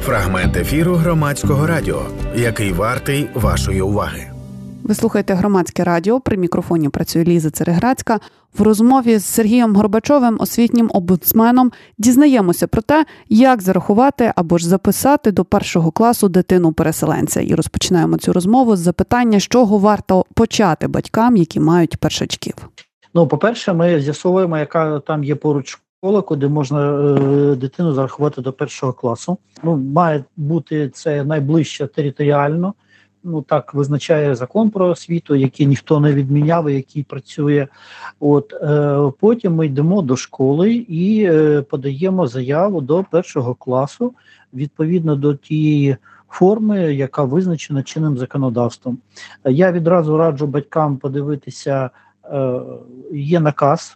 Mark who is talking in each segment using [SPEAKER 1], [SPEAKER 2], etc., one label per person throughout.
[SPEAKER 1] Фрагмент ефіру Громадського радіо, який вартий вашої уваги.
[SPEAKER 2] Ви слухаєте Громадське радіо, при мікрофоні працює Ліза Цереграцька. В розмові з Сергієм Горбачовим, освітнім омбудсменом, дізнаємося про те, як зарахувати або ж записати до першого класу дитину-переселенця. І розпочинаємо цю розмову з запитання, з чого варто почати батькам, які мають першачків.
[SPEAKER 3] По-перше, ми з'ясовуємо, яка там є поруч школа, куди можна дитину зарахувати до першого класу. Має бути це найближче територіально. Так визначає закон про освіту, який ніхто не відміняв, який працює. Потім ми йдемо до школи і подаємо заяву до першого класу відповідно до тієї форми, яка визначена чинним законодавством. Я відразу раджу батькам подивитися, є наказ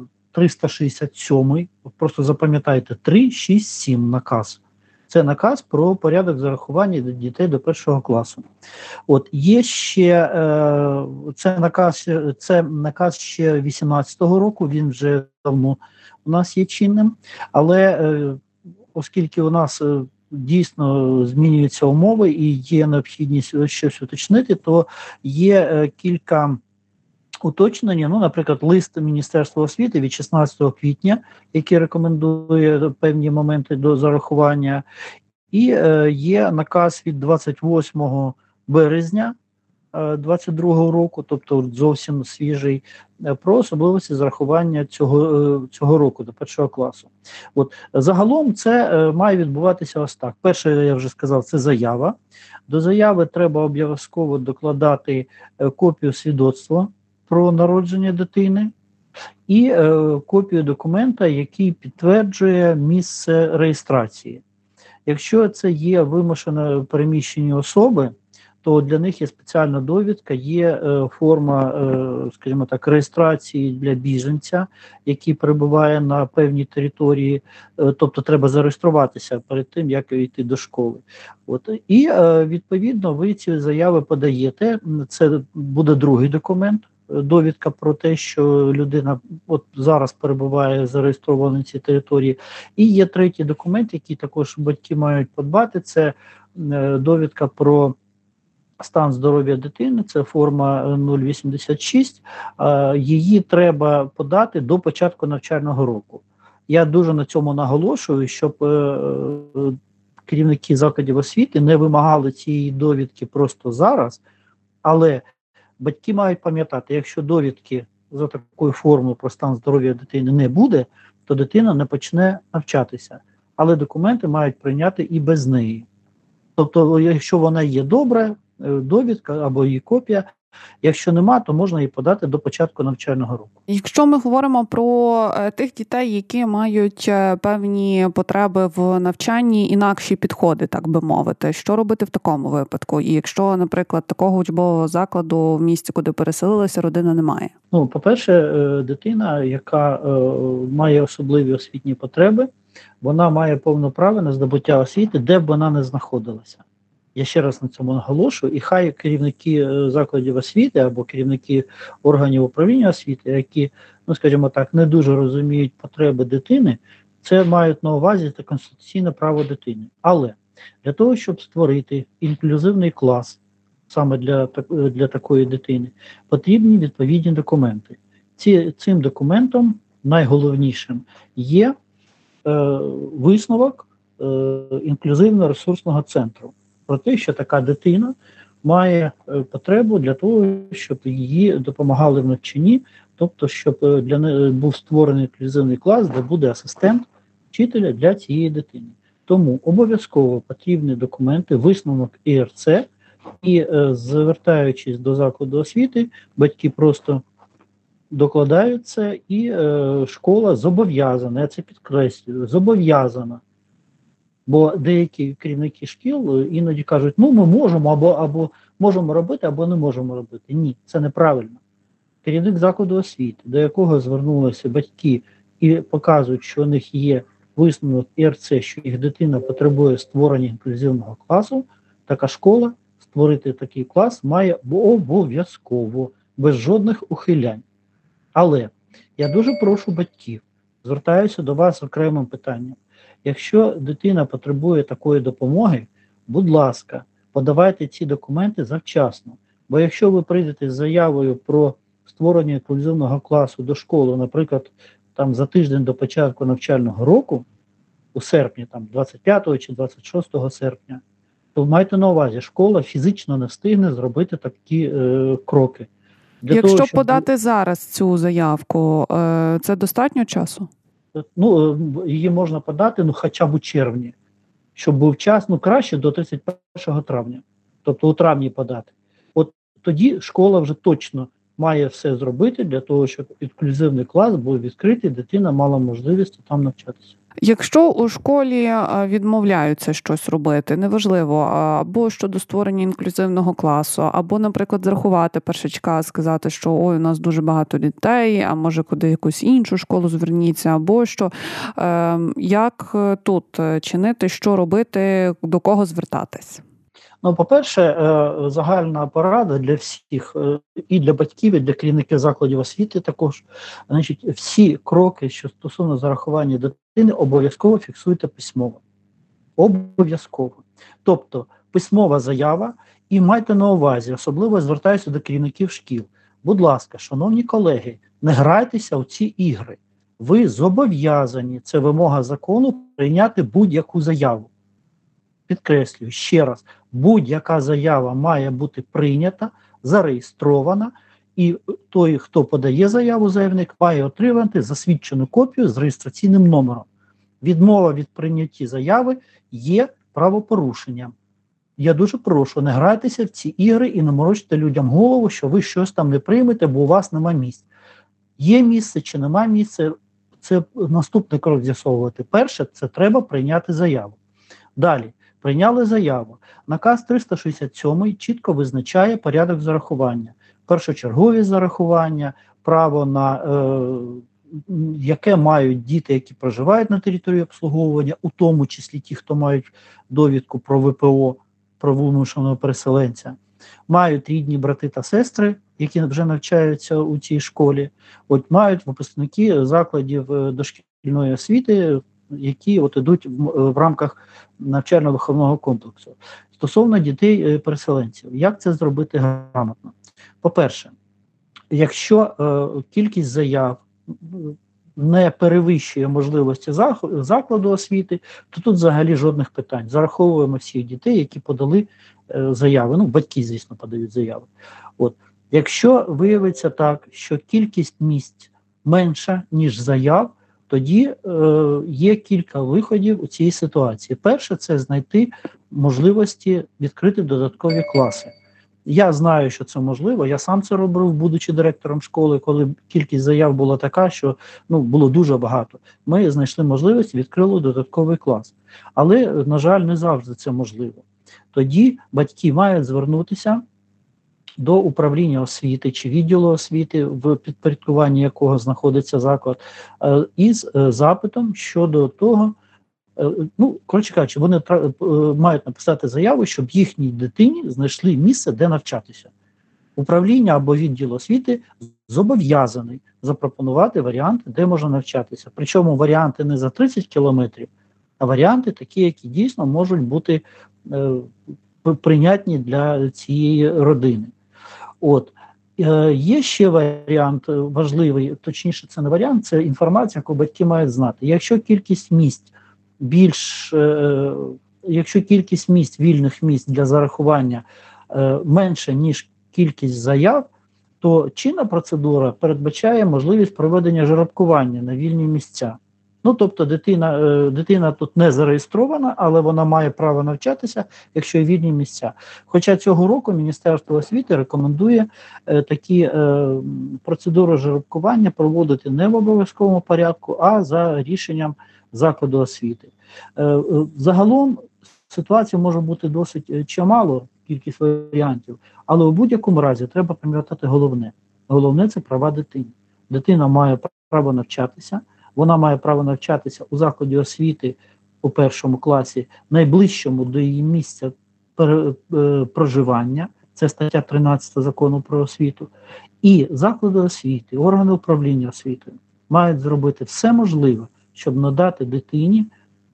[SPEAKER 3] 367, просто запам'ятайте, 367 наказ. Це наказ про порядок зарахування дітей до першого класу. Є ще це наказ ще 18-го року, він вже давно у нас є чинним, але оскільки у нас дійсно змінюються умови і є необхідність щось уточнити, то є кілька уточнення, наприклад, лист Міністерства освіти від 16 квітня, який рекомендує певні моменти до зарахування, і є наказ від 28 березня 2022 року, тобто зовсім свіжий, про особливості зарахування цього року до першого класу. Загалом це має відбуватися ось так. Перше, я вже сказав, це заява. До заяви треба обов'язково докладати копію свідоцтва про народження дитини і копію документа, який підтверджує місце реєстрації. Якщо це є вимушено переміщені особи, то для них є спеціальна довідка, є форма, скажімо так, реєстрації для біженця, який перебуває на певній території, тобто треба зареєструватися перед тим, як йти до школи. І відповідно ви ці заяви подаєте, це буде другий документ, довідка про те, що людина зараз перебуває зареєстрована на цій території. І є третій документ, який також батьки мають подбати, це довідка про стан здоров'я дитини, це форма 086, її треба подати до початку навчального року. Я дуже на цьому наголошую, щоб керівники закладів освіти не вимагали цієї довідки просто зараз, але батьки мають пам'ятати, якщо довідки за такою формою про стан здоров'я дитини не буде, то дитина не почне навчатися. Але документи мають прийняти і без неї. Тобто, якщо вона є добра, довідка або її копія, якщо нема, то можна її подати до початку навчального року.
[SPEAKER 2] Якщо ми говоримо про тих дітей, які мають певні потреби в навчанні, інакші підходи, так би мовити, що робити в такому випадку? І якщо, наприклад, такого учбового закладу в місті, куди переселилася родина, немає?
[SPEAKER 3] По-перше, дитина, яка має особливі освітні потреби, вона має повне право на здобуття освіти, де б вона не знаходилася. Я ще раз на цьому наголошую, і хай керівники закладів освіти або керівники органів управління освіти, які, скажімо так, не дуже розуміють потреби дитини, це мають на увазі це конституційне право дитини. Але для того, щоб створити інклюзивний клас саме для такої дитини, потрібні відповідні документи. Цим документом найголовнішим є висновок інклюзивно-ресурсного центру про те, що така дитина має потребу для того, щоб її допомагали в навчанні, тобто, щоб для неї був створений інклюзивний клас, де буде асистент вчителя для цієї дитини. Тому обов'язково потрібні документи, висновок ІРЦ, і звертаючись до закладу освіти, батьки просто докладають це, і школа зобов'язана, я це підкреслюю, зобов'язана. Бо деякі керівники шкіл іноді кажуть, ми можемо або можемо робити, або не можемо робити. Ні, це неправильно. Керівник закладу освіти, до якого звернулися батьки і показують, що у них є висновок ІРЦ, що їх дитина потребує створення інклюзивного класу, така школа створити такий клас має обов'язково, без жодних ухилянь. Але я дуже прошу батьків, звертаюся до вас з окремим питанням. Якщо дитина потребує такої допомоги, будь ласка, подавайте ці документи завчасно. Бо якщо ви прийдете з заявою про створення інклюзивного класу до школи, наприклад, там за тиждень до початку навчального року, у серпні, там 25 чи 26 серпня, то майте на увазі, школа фізично не встигне зробити такі кроки.
[SPEAKER 2] Якщо подати зараз цю заявку, це достатньо часу?
[SPEAKER 3] Ну, її можна подати, хоча б у червні, щоб був час, краще до 31 травня, тобто у травні подати. От тоді школа вже точно має все зробити для того, щоб інклюзивний клас був відкритий, дитина мала можливість там навчатися.
[SPEAKER 2] Якщо у школі відмовляються щось робити, неважливо, або щодо створення інклюзивного класу, або, наприклад, зарахувати першачка, сказати, що ой, у нас дуже багато дітей, а може куди якусь іншу школу зверніться, або що. Як тут чинити, що робити, до кого звертатись?
[SPEAKER 3] По-перше, загальна порада для всіх, і для батьків, і для керівників закладів освіти також. Значить, всі кроки, що стосовно зарахування дитини, обов'язково фіксуйте письмово. Обов'язково. Тобто, письмова заява, і майте на увазі, особливо звертаюся до керівників шкіл. Будь ласка, шановні колеги, не грайтеся у ці ігри. Ви зобов'язані, це вимога закону, прийняти будь-яку заяву. Підкреслюю ще раз, будь-яка заява має бути прийнята, зареєстрована, і той, хто подає заяву, заявник, має отримати засвідчену копію з реєстраційним номером. Відмова від прийняття заяви є правопорушенням. Я дуже прошу, не грайтеся в ці ігри і не морочте людям голову, що ви щось там не приймете, бо у вас нема місць. Є місце чи нема місця, це наступний крок з'ясовувати. Перше, це треба прийняти заяву. Далі. Прийняли заяву. Наказ 367 чітко визначає порядок зарахування. Першочергові зарахування, право на яке мають діти, які проживають на території обслуговування, у тому числі ті, хто мають довідку про ВПО, про вимушеного переселенця, мають рідні брати та сестри, які вже навчаються у цій школі, мають випускники закладів дошкільної освіти, які ідуть в рамках навчально-виховного комплексу. Стосовно дітей-переселенців, як це зробити грамотно? По-перше, якщо кількість заяв не перевищує можливості закладу освіти, то тут взагалі жодних питань. Зараховуємо всіх дітей, які подали заяви. Батьки, звісно, подають заяви. Якщо виявиться так, що кількість місць менша, ніж заяв, тоді є кілька виходів у цій ситуації. Перше – це знайти можливості відкрити додаткові класи. Я знаю, що це можливо, я сам це робив, будучи директором школи, коли кількість заяв була така, що було дуже багато. Ми знайшли можливість, відкрили додатковий клас. Але, на жаль, не завжди це можливо. Тоді батьки мають звернутися до управління освіти чи відділу освіти, в підпорядкуванні якого знаходиться заклад, із запитом щодо того, коротше кажучи, вони мають написати заяву, щоб їхній дитині знайшли місце, де навчатися. Управління або відділ освіти зобов'язаний запропонувати варіанти, де можна навчатися. Причому варіанти не за 30 кілометрів, а варіанти такі, які дійсно можуть бути прийнятні для цієї родини. Є ще варіант важливий, точніше це не варіант, це інформація, яку батьки мають знати. Якщо кількість місць, вільних місць для зарахування менше, ніж кількість заяв, то чинна процедура передбачає можливість проведення жеребкування на вільні місця. Тобто дитина тут не зареєстрована, але вона має право навчатися, якщо є вільні місця. Хоча цього року Міністерство освіти рекомендує такі процедури жеребкування проводити не в обов'язковому порядку, а за рішенням закладу освіти. Загалом ситуація може бути досить чимало, кількість варіантів, але у будь-якому разі треба пам'ятати головне. Головне – це права дитини. Дитина має право навчатися. Вона має право навчатися у закладі освіти у першому класі, найближчому до її місця проживання, це стаття 13 Закону про освіту, і заклади освіти, органи управління освітою мають зробити все можливе, щоб надати дитині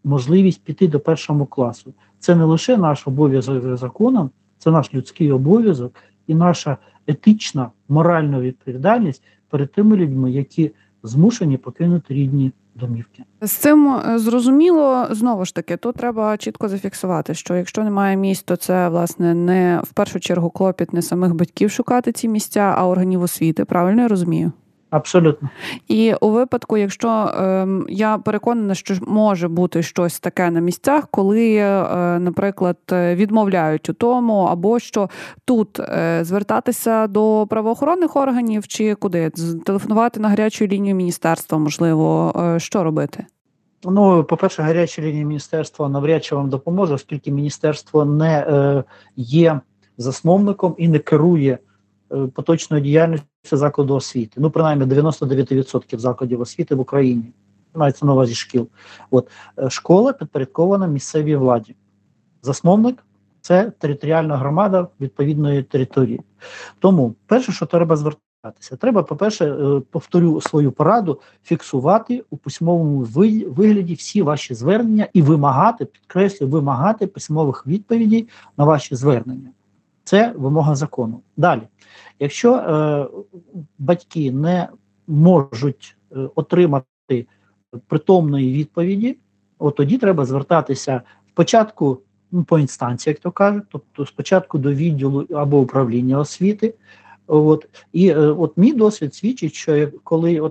[SPEAKER 3] можливість піти до 1 класу. Це не лише наш обов'язок за законом, це наш людський обов'язок і наша етична, моральна відповідальність перед тими людьми, які змушені покинути рідні домівки.
[SPEAKER 2] З цим зрозуміло, знову ж таки, тут треба чітко зафіксувати, що якщо немає місць, то це, власне, не в першу чергу клопіт не самих батьків шукати ці місця, а органів освіти. Правильно я розумію?
[SPEAKER 3] Абсолютно.
[SPEAKER 2] І у випадку, якщо я переконана, що може бути щось таке на місцях, коли, наприклад, відмовляють у тому, або що тут звертатися до правоохоронних органів чи куди? Телефонувати на гарячу лінію міністерства, можливо, що робити?
[SPEAKER 3] Ну, по-перше, гаряча лінія міністерства навряд чи вам допоможе, оскільки міністерство не є засновником і не керує поточною діяльністю закладу освіти. Ну, принаймні, 99% закладів освіти в Україні. Мається на увазі шкіл. Школа підпорядкована місцевій владі. Засновник – це територіальна громада відповідної території. Тому, перше, що треба звертатися, треба, по-перше, повторю свою пораду, фіксувати у письмовому вигляді всі ваші звернення і вимагати, підкреслюю, вимагати письмових відповідей на ваші звернення. Це вимога закону. Далі. Якщо батьки не можуть отримати притомної відповіді, тоді треба звертатися спочатку по інстанції, як то кажуть, тобто спочатку до відділу або управління освіти. І мій досвід свідчить, що коли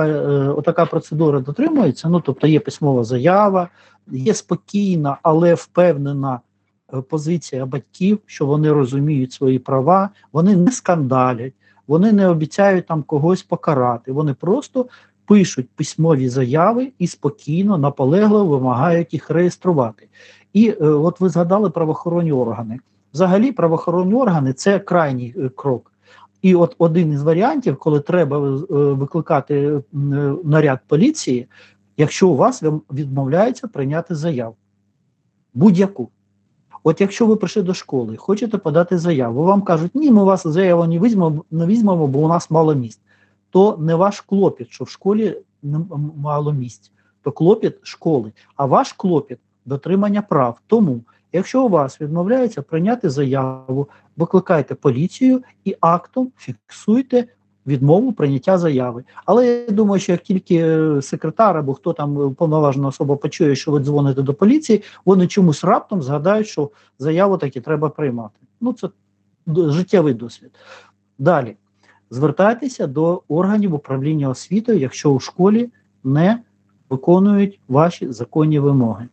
[SPEAKER 3] отака процедура дотримується, ну тобто є письмова заява, є спокійна, але впевнена позиція батьків, що вони розуміють свої права, вони не скандалять, вони не обіцяють там когось покарати, вони просто пишуть письмові заяви і спокійно, наполегливо вимагають їх реєструвати. І от ви згадали правоохоронні органи. Взагалі правоохоронні органи – це крайній крок. І от один із варіантів, коли треба викликати наряд поліції, якщо у вас відмовляється прийняти заяву. Будь-яку. От якщо ви прийшли до школи, хочете подати заяву, вам кажуть, ні, ми вас заяву не візьмемо, бо у нас мало місць. То не ваш клопіт, що в школі мало місць, то клопіт школи, а ваш клопіт – дотримання прав. Тому, якщо у вас відмовляється прийняти заяву, викликайте поліцію і актом фіксуйте відмову прийняття заяви. Але я думаю, що як тільки секретар або хто там повноважена особа почує, що ви дзвоните до поліції, вони чомусь раптом згадають, що заяву таки треба приймати. Ну, це життєвий досвід. Далі. Звертайтеся до органів управління освітою, якщо у школі не виконують ваші законні вимоги.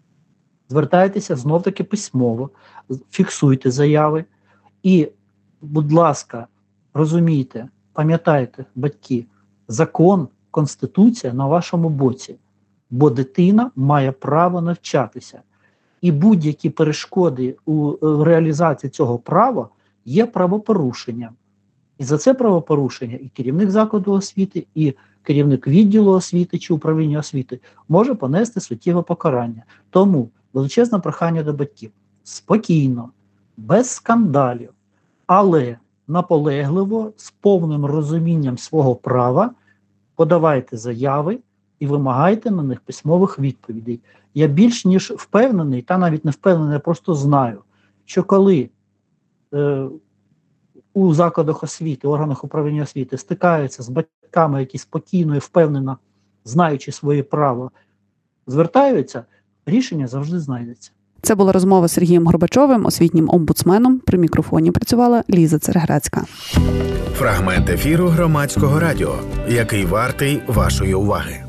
[SPEAKER 3] Звертайтеся знов-таки письмово, фіксуйте заяви і, будь ласка, розумійте, пам'ятайте, батьки, закон, Конституція на вашому боці, бо дитина має право навчатися. І будь-які перешкоди у реалізації цього права є правопорушенням. І за це правопорушення і керівник закладу освіти, і керівник відділу освіти чи управління освіти може понести суттєве покарання. Тому величезне прохання до батьків. Спокійно, без скандалів, але наполегливо, з повним розумінням свого права подавайте заяви і вимагайте на них письмових відповідей. Я більш ніж впевнений, та навіть не впевнений, я просто знаю, що коли у закладах освіти, органах управління освіти стикаються з батьками, які спокійно і впевнено, знаючи своє право, звертаються, рішення завжди знайдеться.
[SPEAKER 2] Це була розмова з Сергієм Горбачовим, освітнім омбудсменом. При мікрофоні працювала Ліза Цереграцька.
[SPEAKER 1] Фрагмент ефіру Громадського радіо, який вартий вашої уваги.